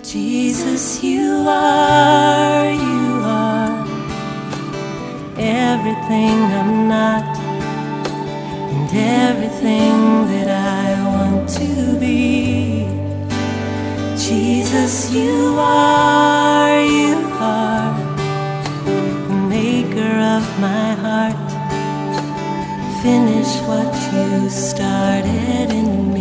Jesus, you are everything I'm not, and everything that I want to be. Jesus, you are the maker of my heart. Finish what you started in me.